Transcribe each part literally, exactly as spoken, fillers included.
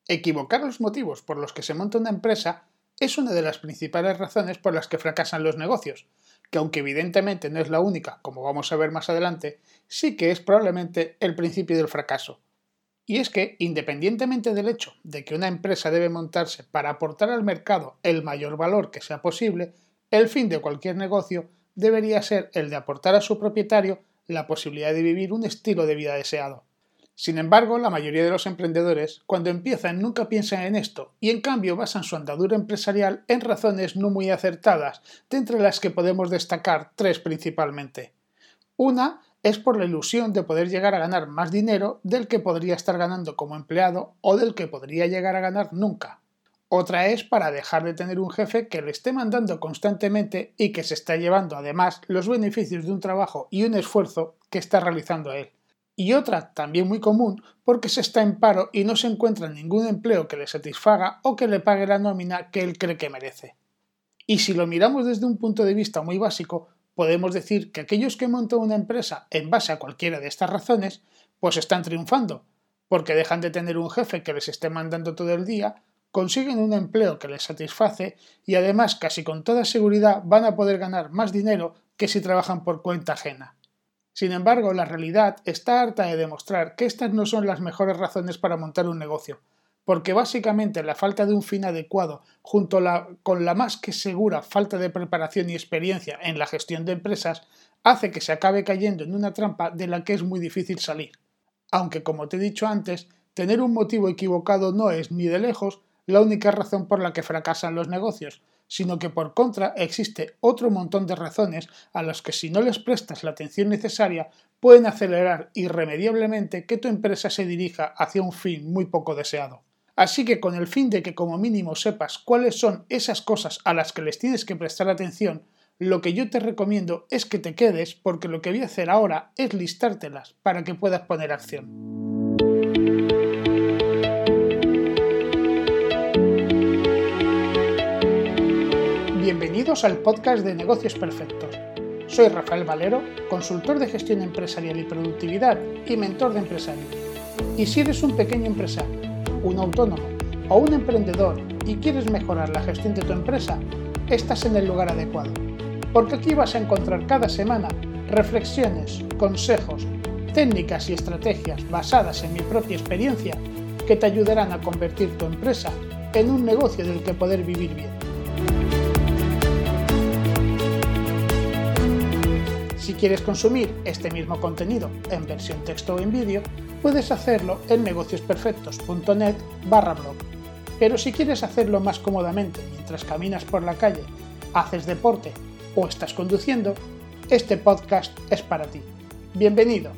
Equivocar los motivos por los que se monta una empresa es una de las principales razones por las que fracasan los negocios, que aunque evidentemente no es la única, como vamos a ver más adelante, sí que es probablemente el principio del fracaso. Y es que, independientemente del hecho de que una empresa debe montarse para aportar al mercado el mayor valor que sea posible, el fin de cualquier negocio debería ser el de aportar a su propietario la posibilidad de vivir un estilo de vida deseado. Sin embargo, la mayoría de los emprendedores, cuando empiezan, nunca piensan en esto y en cambio basan su andadura empresarial en razones no muy acertadas, de entre las que podemos destacar tres principalmente. Una es por la ilusión de poder llegar a ganar más dinero del que podría estar ganando como empleado o del que podría llegar a ganar nunca. Otra es para dejar de tener un jefe que le esté mandando constantemente y que se está llevando además los beneficios de un trabajo y un esfuerzo que está realizando él. Y otra, también muy común, porque se está en paro y no se encuentra ningún empleo que le satisfaga o que le pague la nómina que él cree que merece. Y si lo miramos desde un punto de vista muy básico, podemos decir que aquellos que montan una empresa en base a cualquiera de estas razones, pues están triunfando, porque dejan de tener un jefe que les esté mandando todo el día, consiguen un empleo que les satisface y además casi con toda seguridad van a poder ganar más dinero que si trabajan por cuenta ajena. Sin embargo, la realidad está harta de demostrar que estas no son las mejores razones para montar un negocio, porque básicamente la falta de un fin adecuado, junto la, con la más que segura falta de preparación y experiencia en la gestión de empresas, hace que se acabe cayendo en una trampa de la que es muy difícil salir. Aunque, como te he dicho antes, tener un motivo equivocado no es, ni de lejos, la única razón por la que fracasan los negocios, sino que por contra existe otro montón de razones a las que si no les prestas la atención necesaria pueden acelerar irremediablemente que tu empresa se dirija hacia un fin muy poco deseado. Así que con el fin de que como mínimo sepas cuáles son esas cosas a las que les tienes que prestar atención, lo que yo te recomiendo es que te quedes porque lo que voy a hacer ahora es listártelas para que puedas poner acción. Bienvenidos al podcast de Negocios Perfectos. Soy Rafael Valero, consultor de gestión empresarial y productividad y mentor de empresarios. Y si eres un pequeño empresario, un autónomo o un emprendedor y quieres mejorar la gestión de tu empresa, estás en el lugar adecuado. Porque aquí vas a encontrar cada semana reflexiones, consejos, técnicas y estrategias basadas en mi propia experiencia que te ayudarán a convertir tu empresa en un negocio del que poder vivir bien. Si quieres consumir este mismo contenido en versión texto o en vídeo, puedes hacerlo en negociosperfectos.net barra blog. Pero si quieres hacerlo más cómodamente mientras caminas por la calle, haces deporte o estás conduciendo, este podcast es para ti. Bienvenido.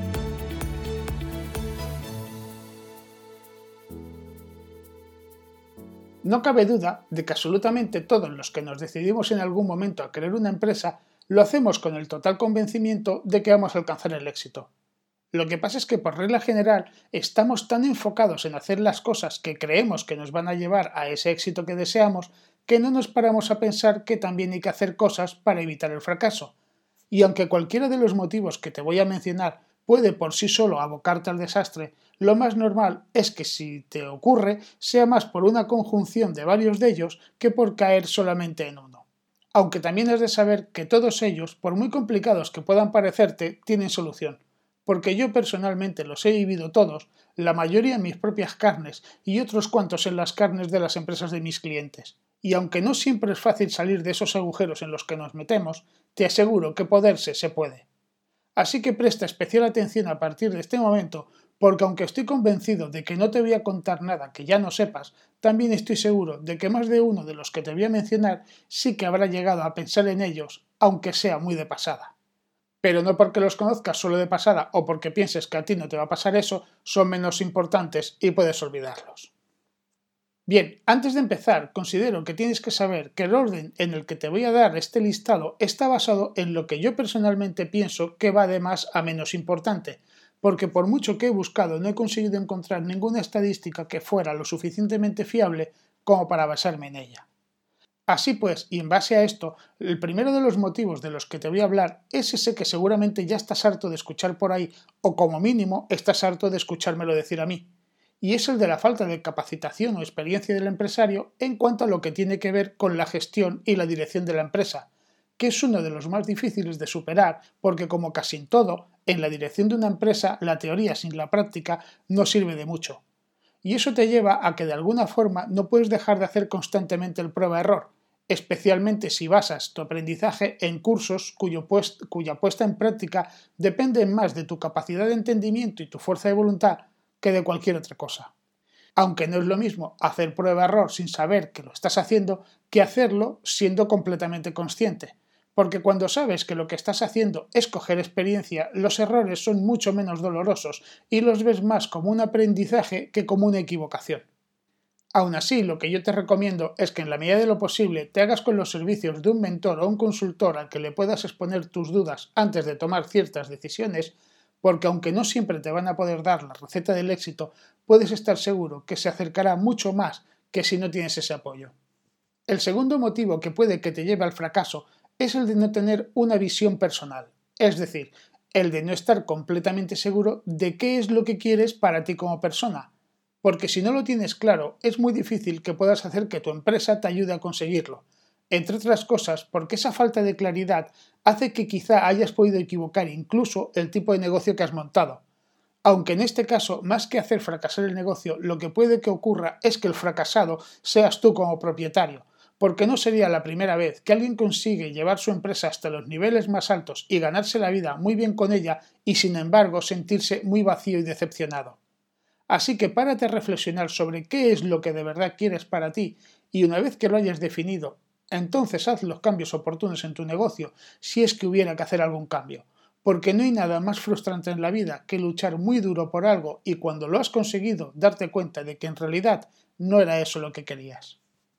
No cabe duda de que absolutamente todos los que nos decidimos en algún momento a crear una empresa lo hacemos con el total convencimiento de que vamos a alcanzar el éxito. Lo que pasa es que por regla general estamos tan enfocados en hacer las cosas que creemos que nos van a llevar a ese éxito que deseamos que no nos paramos a pensar que también hay que hacer cosas para evitar el fracaso. Y aunque cualquiera de los motivos que te voy a mencionar puede por sí solo abocarte al desastre, lo más normal es que si te ocurre sea más por una conjunción de varios de ellos que por caer solamente en uno. Aunque también has de saber que todos ellos, por muy complicados que puedan parecerte, tienen solución. Porque yo personalmente los he vivido todos, la mayoría en mis propias carnes y otros cuantos en las carnes de las empresas de mis clientes. Y aunque no siempre es fácil salir de esos agujeros en los que nos metemos, te aseguro que poderse se puede. Así que presta especial atención a partir de este momento, porque aunque estoy convencido de que no te voy a contar nada que ya no sepas, también estoy seguro de que más de uno de los que te voy a mencionar sí que habrá llegado a pensar en ellos, aunque sea muy de pasada. Pero no porque los conozcas solo de pasada o porque pienses que a ti no te va a pasar eso, son menos importantes y puedes olvidarlos. Bien, antes de empezar, considero que tienes que saber que el orden en el que te voy a dar este listado está basado en lo que yo personalmente pienso que va de más a menos importante, porque por mucho que he buscado no he conseguido encontrar ninguna estadística que fuera lo suficientemente fiable como para basarme en ella. Así pues, y en base a esto, el primero de los motivos de los que te voy a hablar es ese que seguramente ya estás harto de escuchar por ahí, o como mínimo estás harto de escuchármelo decir a mí. y es el de la falta de capacitación o experiencia del empresario en cuanto a lo que tiene que ver con la gestión y la dirección de la empresa, que es uno de los más difíciles de superar porque, como casi en todo, en la dirección de una empresa la teoría sin la práctica no sirve de mucho. Y eso te lleva a que de alguna forma no puedes dejar de hacer constantemente el prueba-error, especialmente si basas tu aprendizaje en cursos cuyo puest- cuya puesta en práctica depende más de tu capacidad de entendimiento y tu fuerza de voluntad que de cualquier otra cosa. Aunque no es lo mismo hacer prueba-error sin saber que lo estás haciendo que hacerlo siendo completamente consciente, porque cuando sabes que lo que estás haciendo es coger experiencia, los errores son mucho menos dolorosos y los ves más como un aprendizaje que como una equivocación. Aún así, lo que yo te recomiendo es que en la medida de lo posible te hagas con los servicios de un mentor o un consultor al que le puedas exponer tus dudas antes de tomar ciertas decisiones, porque aunque no siempre te van a poder dar la receta del éxito, puedes estar seguro que se acercará mucho más que si no tienes ese apoyo. El segundo motivo que puede que te lleve al fracaso es el de no tener una visión personal, es decir, el de no estar completamente seguro de qué es lo que quieres para ti como persona, porque si no lo tienes claro, es muy difícil que puedas hacer que tu empresa te ayude a conseguirlo, entre otras cosas porque esa falta de claridad hace que quizá hayas podido equivocar incluso el tipo de negocio que has montado. Aunque en este caso, más que hacer fracasar el negocio, lo que puede que ocurra es que el fracasado seas tú como propietario, porque no sería la primera vez que alguien consigue llevar su empresa hasta los niveles más altos y ganarse la vida muy bien con ella y sin embargo sentirse muy vacío y decepcionado. Así que párate a reflexionar sobre qué es lo que de verdad quieres para ti y una vez que lo hayas definido, entonces haz los cambios oportunos en tu negocio si es que hubiera que hacer algún cambio, porque no hay nada más frustrante en la vida que luchar muy duro por algo y cuando lo has conseguido darte cuenta de que en realidad no era eso lo que querías.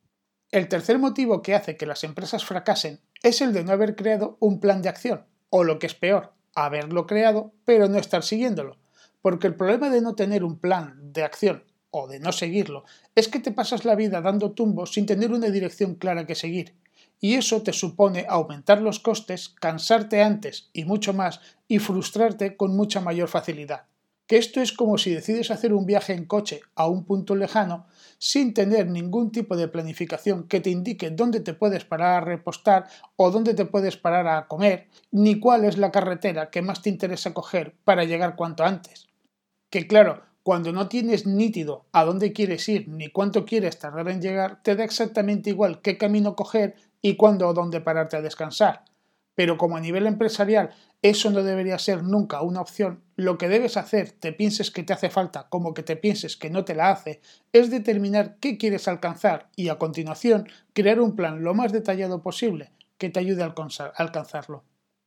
El tercer motivo que hace que las empresas fracasen es el de no haber creado un plan de acción, o lo que es peor, haberlo creado pero no estar siguiéndolo. Porque el problema de no tener un plan de acción o de no seguirlo es que te pasas la vida dando tumbos sin tener una dirección clara que seguir. Y eso te supone aumentar los costes, cansarte antes y mucho más y frustrarte con mucha mayor facilidad. Que esto es como si decides hacer un viaje en coche a un punto lejano sin tener ningún tipo de planificación que te indique dónde te puedes parar a repostar o dónde te puedes parar a comer, ni cuál es la carretera que más te interesa coger para llegar cuanto antes. Que claro, cuando no tienes nítido a dónde quieres ir ni cuánto quieres tardar en llegar, te da exactamente igual qué camino coger y cuándo o dónde pararte a descansar. Pero como a nivel empresarial eso no debería ser nunca una opción, lo que debes hacer, te pienses que te hace falta como que te pienses que no te la hace, es determinar qué quieres alcanzar y a continuación crear un plan lo más detallado posible que te ayude a alcanzarlo.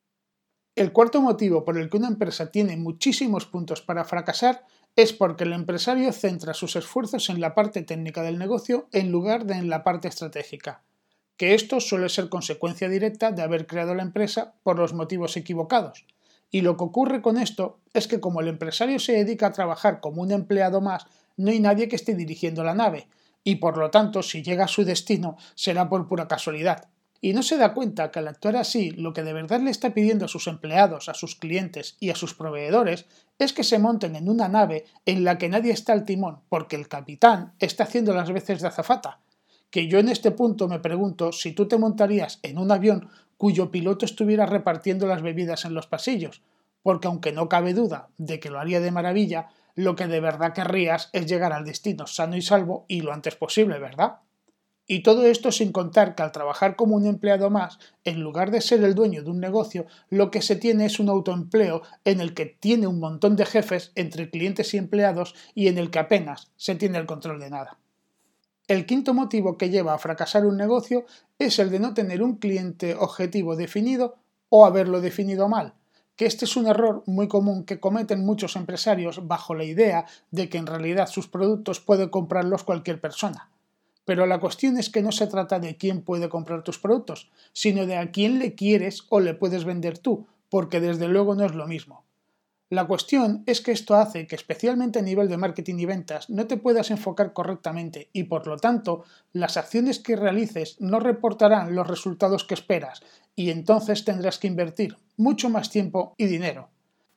El cuarto motivo por el que una empresa tiene muchísimos puntos para fracasar es porque el empresario centra sus esfuerzos en la parte técnica del negocio en lugar de en la parte estratégica, que esto suele ser consecuencia directa de haber creado la empresa por los motivos equivocados. Y lo que ocurre con esto es que como el empresario se dedica a trabajar como un empleado más, no hay nadie que esté dirigiendo la nave, y por lo tanto si llega a su destino será por pura casualidad. Y no se da cuenta que al actuar así, lo que de verdad le está pidiendo a sus empleados, a sus clientes y a sus proveedores es que se monten en una nave en la que nadie está al timón, porque el capitán está haciendo las veces de azafata. Que yo en este punto me pregunto si tú te montarías en un avión cuyo piloto estuviera repartiendo las bebidas en los pasillos, porque aunque no cabe duda de que lo haría de maravilla, lo que de verdad querrías es llegar al destino sano y salvo y lo antes posible, ¿verdad? Y todo esto sin contar que al trabajar como un empleado más, en lugar de ser el dueño de un negocio, lo que se tiene es un autoempleo en el que tiene un montón de jefes entre clientes y empleados y en el que apenas se tiene el control de nada. El quinto motivo que lleva a fracasar un negocio es el de no tener un cliente objetivo definido o haberlo definido mal, que este es un error muy común que cometen muchos empresarios bajo la idea de que en realidad sus productos puede comprarlos cualquier persona. Pero la cuestión es que no se trata de quién puede comprar tus productos, sino de a quién le quieres o le puedes vender tú, porque desde luego no es lo mismo. La cuestión es que esto hace que especialmente a nivel de marketing y ventas no te puedas enfocar correctamente y por lo tanto las acciones que realices no reportarán los resultados que esperas y entonces tendrás que invertir mucho más tiempo y dinero.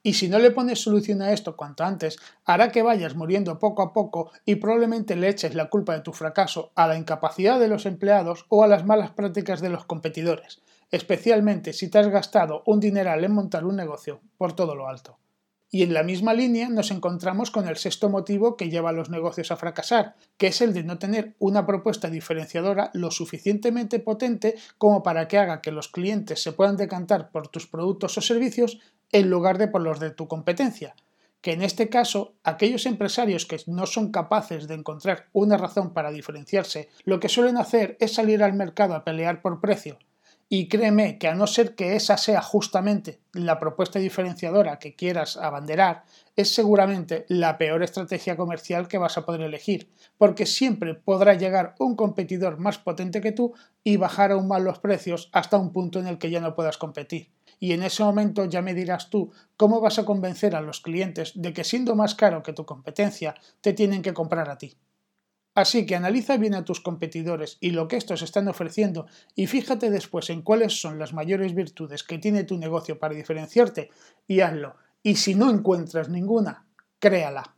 Y si no le pones solución a esto cuanto antes, hará que vayas muriendo poco a poco y probablemente le eches la culpa de tu fracaso a la incapacidad de los empleados o a las malas prácticas de los competidores, especialmente si te has gastado un dineral en montar un negocio por todo lo alto. Y en la misma línea nos encontramos con el sexto motivo que lleva a los negocios a fracasar, que es el de no tener una propuesta diferenciadora lo suficientemente potente como para que haga que los clientes se puedan decantar por tus productos o servicios en lugar de por los de tu competencia. Que en este caso, aquellos empresarios que no son capaces de encontrar una razón para diferenciarse, lo que suelen hacer es salir al mercado a pelear por precio. Y créeme que a no ser que esa sea justamente la propuesta diferenciadora que quieras abanderar, es seguramente la peor estrategia comercial que vas a poder elegir, porque siempre podrá llegar un competidor más potente que tú y bajar aún más los precios hasta un punto en el que ya no puedas competir. Y en ese momento ya me dirás tú cómo vas a convencer a los clientes de que siendo más caro que tu competencia, te tienen que comprar a ti. Así que analiza bien a tus competidores y lo que estos están ofreciendo y fíjate después en cuáles son las mayores virtudes que tiene tu negocio para diferenciarte y hazlo. Y si no encuentras ninguna, créala.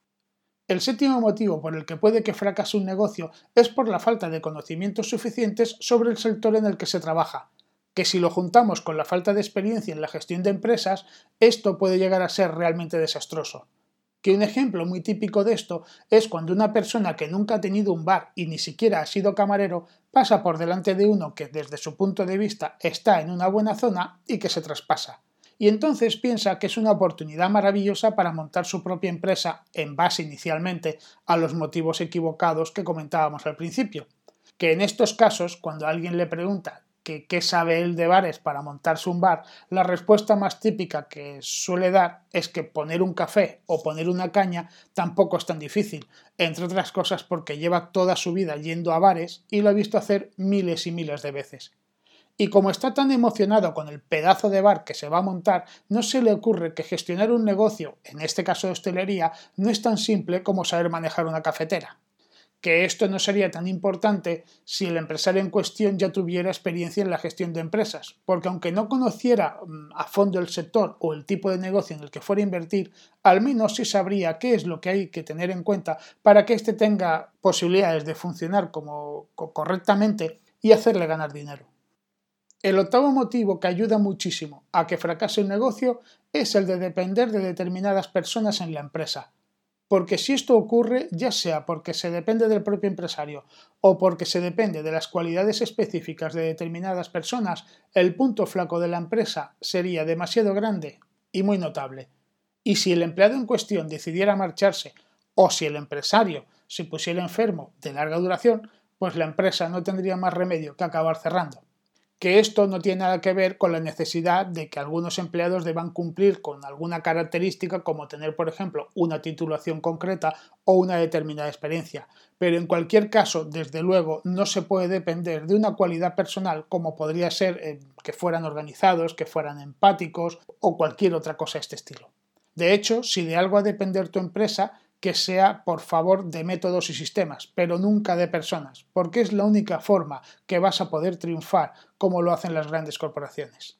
El séptimo motivo por el que puede que fracase un negocio es por la falta de conocimientos suficientes sobre el sector en el que se trabaja, que si lo juntamos con la falta de experiencia en la gestión de empresas, esto puede llegar a ser realmente desastroso. Que un ejemplo muy típico de esto es cuando una persona que nunca ha tenido un bar y ni siquiera ha sido camarero pasa por delante de uno que desde su punto de vista está en una buena zona y que se traspasa. Y entonces piensa que es una oportunidad maravillosa para montar su propia empresa en base inicialmente a los motivos equivocados que comentábamos al principio. Que en estos casos, cuando alguien le pregunta que qué sabe él de bares para montarse un bar, la respuesta más típica que suele dar es que poner un café o poner una caña tampoco es tan difícil, entre otras cosas porque lleva toda su vida yendo a bares y lo ha visto hacer miles y miles de veces. Y como está tan emocionado con el pedazo de bar que se va a montar, no se le ocurre que gestionar un negocio, en este caso de hostelería, no es tan simple como saber manejar una cafetera. Que esto no sería tan importante si el empresario en cuestión ya tuviera experiencia en la gestión de empresas, porque aunque no conociera a fondo el sector o el tipo de negocio en el que fuera a invertir, al menos sí sabría qué es lo que hay que tener en cuenta para que éste tenga posibilidades de funcionar como, correctamente y hacerle ganar dinero. El octavo motivo que ayuda muchísimo a que fracase un negocio es el de depender de determinadas personas en la empresa. Porque si esto ocurre, ya sea porque se depende del propio empresario o porque se depende de las cualidades específicas de determinadas personas, el punto flaco de la empresa sería demasiado grande y muy notable. Y si el empleado en cuestión decidiera marcharse o si el empresario se pusiera enfermo de larga duración, pues la empresa no tendría más remedio que acabar cerrando. Que esto no tiene nada que ver con la necesidad de que algunos empleados deban cumplir con alguna característica como tener, por ejemplo, una titulación concreta o una determinada experiencia, pero en cualquier caso, desde luego, no se puede depender de una cualidad personal como podría ser eh, que fueran organizados, que fueran empáticos o cualquier otra cosa de este estilo. De hecho, si de algo ha de depender tu empresa, que sea por favor de métodos y sistemas, pero nunca de personas, porque es la única forma que vas a poder triunfar como lo hacen las grandes corporaciones.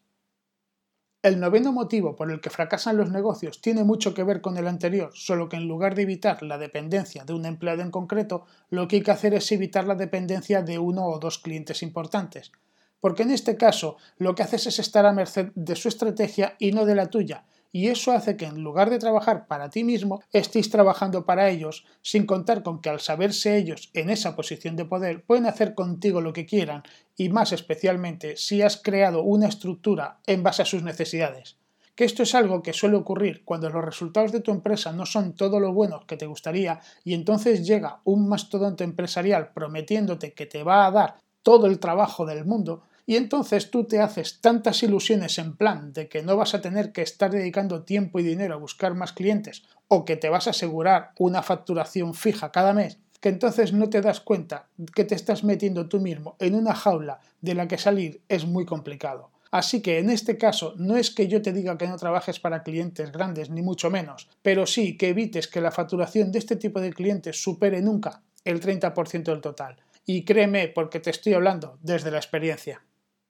El noveno motivo por el que fracasan los negocios tiene mucho que ver con el anterior, solo que en lugar de evitar la dependencia de un empleado en concreto, lo que hay que hacer es evitar la dependencia de uno o dos clientes importantes. Porque en este caso lo que haces es estar a merced de su estrategia y no de la tuya, y eso hace que en lugar de trabajar para ti mismo, estéis trabajando para ellos, sin contar con que al saberse ellos en esa posición de poder, pueden hacer contigo lo que quieran, y más especialmente si has creado una estructura en base a sus necesidades. Que esto es algo que suele ocurrir cuando los resultados de tu empresa no son todo lo buenos que te gustaría, y entonces llega un mastodonte empresarial prometiéndote que te va a dar todo el trabajo del mundo, y entonces tú te haces tantas ilusiones en plan de que no vas a tener que estar dedicando tiempo y dinero a buscar más clientes o que te vas a asegurar una facturación fija cada mes, que entonces no te das cuenta que te estás metiendo tú mismo en una jaula de la que salir es muy complicado. Así que en este caso no es que yo te diga que no trabajes para clientes grandes ni mucho menos, pero sí que evites que la facturación de este tipo de clientes supere nunca el treinta por ciento del total. Y créeme porque te estoy hablando desde la experiencia.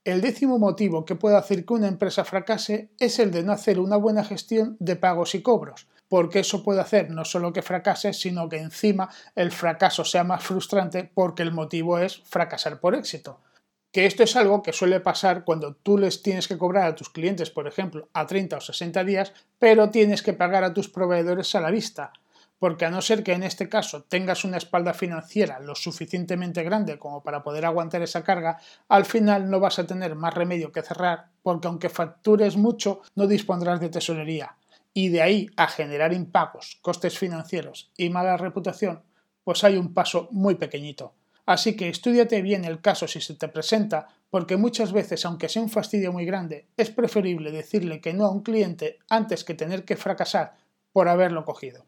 El décimo motivo que puede hacer que una empresa fracase es el de no hacer una buena gestión de pagos y cobros, porque eso puede hacer no solo que fracase, sino que encima el fracaso sea más frustrante porque el motivo es fracasar por éxito. Que esto es algo que suele pasar cuando tú les tienes que cobrar a tus clientes, por ejemplo, a treinta o sesenta días, pero tienes que pagar a tus proveedores a la vista. Porque a no ser que en este caso tengas una espalda financiera lo suficientemente grande como para poder aguantar esa carga, al final no vas a tener más remedio que cerrar, porque aunque factures mucho, no dispondrás de tesorería. Y de ahí a generar impagos, costes financieros y mala reputación, pues hay un paso muy pequeñito. Así que estúdiate bien el caso si se te presenta, porque muchas veces, aunque sea un fastidio muy grande, es preferible decirle que no a un cliente antes que tener que fracasar por haberlo cogido.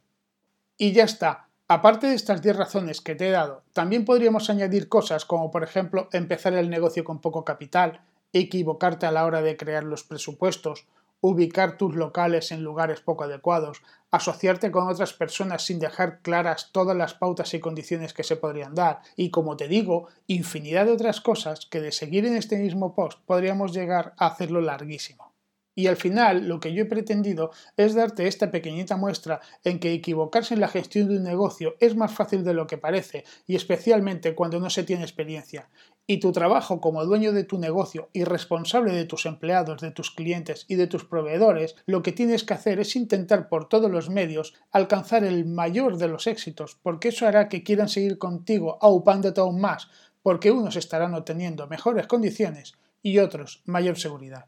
Y ya está. Aparte de estas diez razones que te he dado, también podríamos añadir cosas como por ejemplo empezar el negocio con poco capital, equivocarte a la hora de crear los presupuestos, ubicar tus locales en lugares poco adecuados, asociarte con otras personas sin dejar claras todas las pautas y condiciones que se podrían dar, y como te digo, infinidad de otras cosas que de seguir en este mismo post podríamos llegar a hacerlo larguísimo. Y al final lo que yo he pretendido es darte esta pequeñita muestra en que equivocarse en la gestión de un negocio es más fácil de lo que parece, y especialmente cuando no se tiene experiencia. Y tu trabajo como dueño de tu negocio y responsable de tus empleados, de tus clientes y de tus proveedores, lo que tienes que hacer es intentar por todos los medios alcanzar el mayor de los éxitos, porque eso hará que quieran seguir contigo aupándote aún más, porque unos estarán obteniendo mejores condiciones y otros mayor seguridad.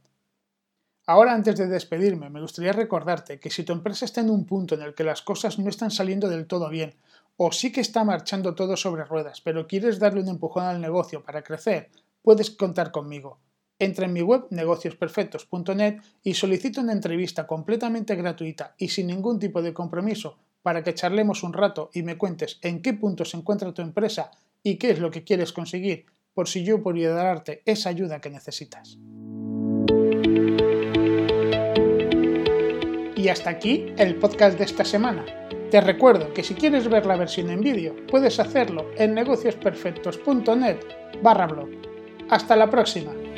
Ahora, antes de despedirme, me gustaría recordarte que si tu empresa está en un punto en el que las cosas no están saliendo del todo bien, o sí que está marchando todo sobre ruedas, pero quieres darle un empujón al negocio para crecer, puedes contar conmigo. Entra en mi web negocios perfectos punto net y solicita una entrevista completamente gratuita y sin ningún tipo de compromiso para que charlemos un rato y me cuentes en qué punto se encuentra tu empresa y qué es lo que quieres conseguir, por si yo podría darte esa ayuda que necesitas. Y hasta aquí el podcast de esta semana. Te recuerdo que si quieres ver la versión en vídeo, puedes hacerlo en negocios perfectos punto net barra blog. ¡Hasta la próxima!